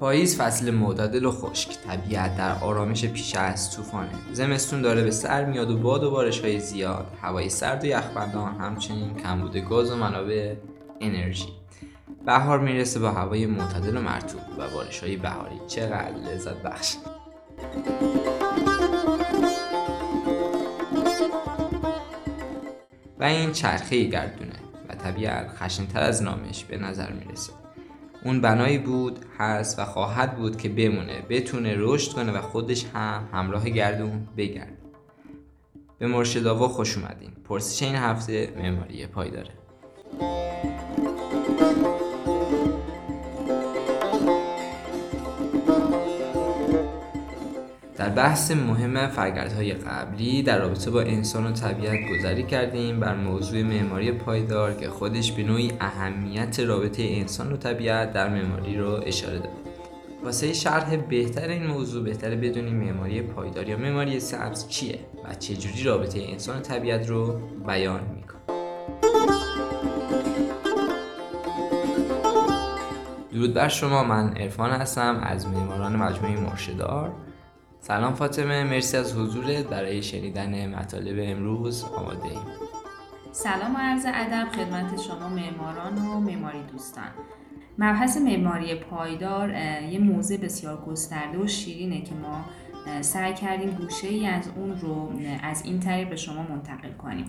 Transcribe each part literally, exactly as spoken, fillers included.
پاییز فصل معتدل و خشک، طبیعت در آرامش پیش از طوفانه. زمستون داره به سر میاد و باد و بارش‌های زیاد، هوای سرد و یخبندان، همچنین کمبود گاز و منابع انرژی. بهار میرسه با هوای معتدل و مرطوب و بارش‌های بهاری. چقدر لذت بخش. و این چرخه گردونه و طبیعت خشن‌تر از نامش به نظر میرسه. اون بنایی بود، هست و خواهد بود که بمونه، بتونه رشد کنه و خودش هم همراه گردون بگرده. به مرشدآوا خوش اومدین. پرسش این هفته معماری پایداره. در بحث مهم فرگردهای قبلی در رابطه با انسان و طبیعت گذری کردیم بر موضوع معماری پایدار که خودش به نوعی اهمیت رابطه انسان و طبیعت در معماری رو اشاره داره. واسه شرح بهتر این موضوع بهتره بدونیم معماری پایدار یا معماری سبز چیه و چجوری رابطه انسان و طبیعت رو بیان میکنه. درود بر شما، من عرفان هستم از معماران مجموعه مرشدار. سلام فاطمه، مرسی از حضورت. برای شنیدن مطالب امروز آماده ایم. سلام و عرض ادب خدمت شما معماران و معماری دوستان. مبحث معماری پایدار یه موضوع بسیار گسترده و شیرینه که ما سعی کردیم گوشه‌ای از اون رو از این طریق به شما منتقل کنیم.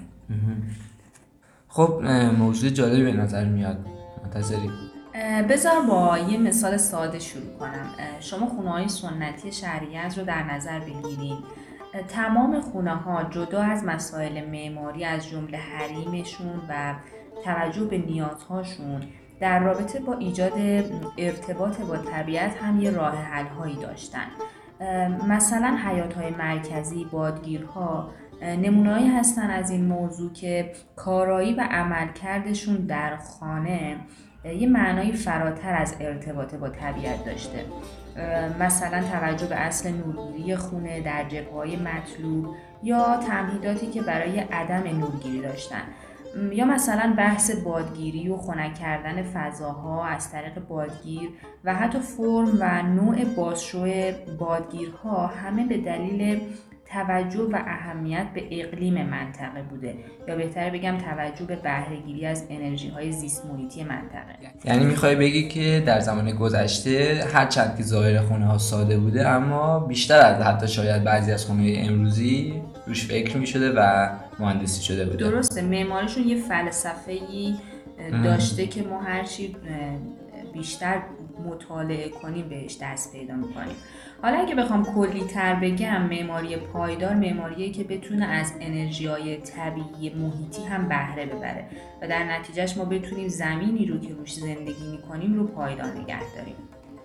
خب موضوع جالبی به نظر میاد، منتظریم. بذار با یه مثال ساده شروع کنم. شما خونه‌های سنتی شهریز رو در نظر بگیرید. تمام خونه‌ها جدا از مسائل معماری از جمله حریمشون و توجه به نیازهاشون در رابطه با ایجاد ارتباط با طبیعت هم یه راه حل‌هایی داشتن. مثلا حیاط‌های مرکزی، بادگیرها نمونه‌ای هستن از این موضوع که کارایی و عملکردشون در خانه یه معنای فراتر از ارتباط با طبیعت داشته. مثلا توجه به اصل نورگیری خونه در جبهه‌های مطلوب یا تمهیداتی که برای عدم نورگیری داشتن، یا مثلا بحث بادگیری و خنک کردن فضاها از طریق بادگیر و حتی فرم و نوع بازشو بادگیرها همه به دلیل توجه و اهمیت به اقلیم منطقه بوده، یا بهتر بگم توجه به بهره‌گیری از انرژی‌های زیست محیطی منطقه. یعنی میخوای بگی که در زمان گذشته هرچند که ظاهر خونه ها ساده بوده اما بیشتر از حتی شاید بعضی از خونه امروزی روش فکر میشده و مهندسی شده بوده. درسته، معماریشون یه فلسفه‌ای داشته که ما هرچی بیشتر مطالعه کنیم بهش دست پیدا میکنیم. حالا اگه بخوام کلی تر بگم، معماری پایدار معماریه که بتونه از انرژی‌های طبیعی محیطی هم بهره ببره و در نتیجهش ما بتونیم زمینی رو که روش زندگی میکنیم رو پایدار نگه داریم.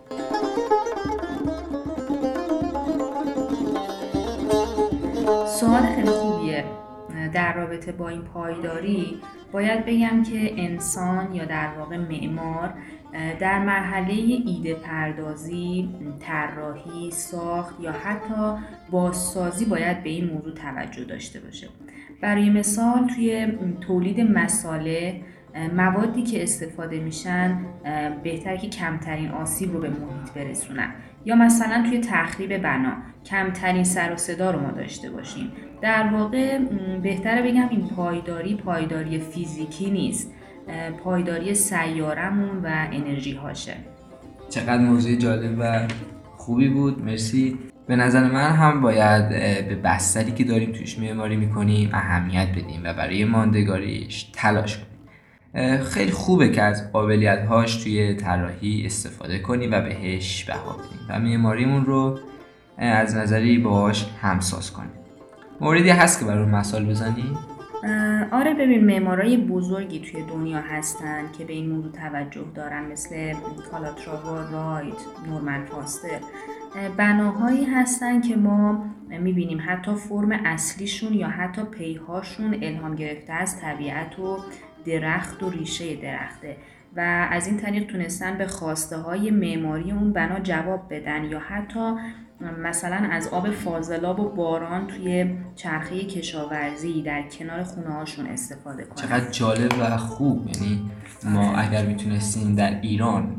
سوال خیلی خوبیه. در رابطه با این پایداری باید بگم که انسان یا در واقع معمار در مرحله ایده پردازی، طراحی، ساخت یا حتی بازسازی باید به این موضوع توجه داشته باشه. برای مثال توی تولید مصالح موادی که استفاده میشن بهتره که کمترین آسیب رو به محیط برسونن، یا مثلا توی تخریب بنا کمترین سر و صدا رو ما داشته باشیم. در واقع بهتره بگم این پایداری پایداری فیزیکی نیست، پایداری سیارمون و انرژی هاشه. چقدر موضوع جالب و خوبی بود، مرسی. به نظر من هم باید به بستری که داریم توش معماری میکنیم اهمیت بدیم و برای ماندگاریش تلاش کنیم. خیلی خوبه که از قابلیت‌هاش توی طراحی استفاده کنیم و بهش بها بدیم و معماریمون رو از نظری باهاش همساز کنیم. موردی هست که برای مثال بزنی؟ آره، ببین معمارای بزرگی توی دنیا هستن که به این موضوع توجه دارن، مثل کالاتراوا، رایت، نورمن فاستر. بناهایی هستن که ما میبینیم حتی فرم اصلیشون یا حتی پیهاشون الهام گرفته از طبیعت و درخت و ریشه درخته و از این طریق تونستن به خواسته های معماری اون بنا جواب بدن، یا حتی مثلا از آب فاضلاب و باران توی چرخه کشاورزی در کنار خونه هاشون استفاده کنن. چقدر جالب و خوب. یعنی ما اگر میتونستیم در ایران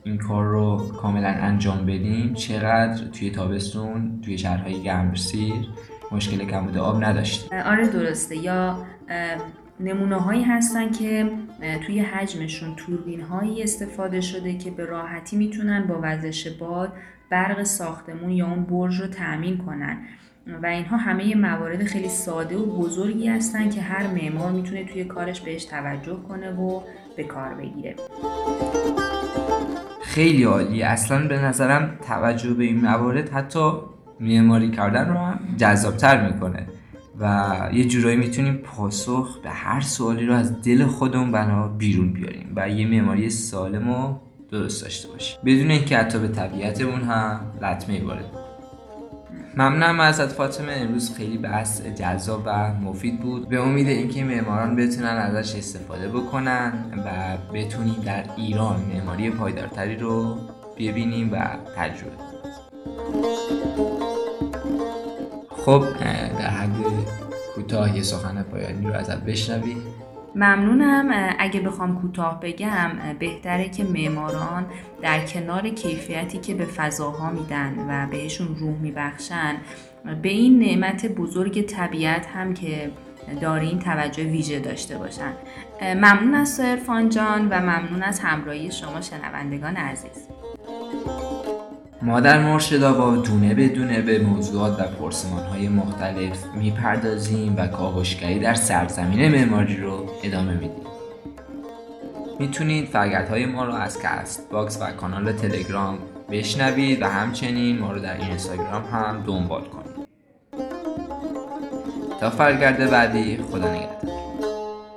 این کار رو کاملا انجام بدیم چقدر توی تابستون توی شهرهای گرمسیر مشکل کمبود آب نداشتیم. آره درسته. یا نمونه هایی هستن که توی حجمشون توربین هایی استفاده شده که به راحتی میتونن با وزش باد برق ساختمون یا اون برج رو تأمین کنن و اینها همه موارد خیلی ساده و بزرگی هستن که هر معمار میتونه توی کارش بهش توجه کنه و به کار بگیره. خیلی عالی. اصلا به نظرم توجه به این موارد حتی معماری کردن رو هم جذابتر میکنه و یه جورایی میتونیم پاسخ به هر سوالی رو از دل خودمون بنا بیرون بیاریم و یه معماری سالم و درست داشته باشیم بدون اینکه حتی به طبیعتمون هم لطمه وارد. ممنونم ازت فاطمه. امروز خیلی بحث جذاب و مفید بود. به امید اینکه معماران بتونن ازش استفاده بکنن و بتونیم در ایران معماری پایدارتری رو ببینیم و تجربه کنیم. خب در حد کوتاه یه سخن پایانی رو ازت بشنوی. ممنونم. اگه بخوام کوتاه بگم بهتره که معماران در کنار کیفیتی که به فضاها میدن و بهشون روح میبخشن به این نعمت بزرگ طبیعت هم که دارین توجه ویژه داشته باشن. ممنون از سرفان جان و ممنون از همراهی شما شنوندگان عزیز. ما در مرشدآوا دونه به دونه به موضوعات و پرسمان‌های مختلف میپردازیم و کاوشگری در سرزمین معماری رو ادامه میدیم. میتونید فعالیت‌های ما رو از کست باکس و کانال تلگرام بشنوید و همچنین ما رو در اینستاگرام هم دنبال کنید. تا فرگرد بعدی، خدا نگهدار.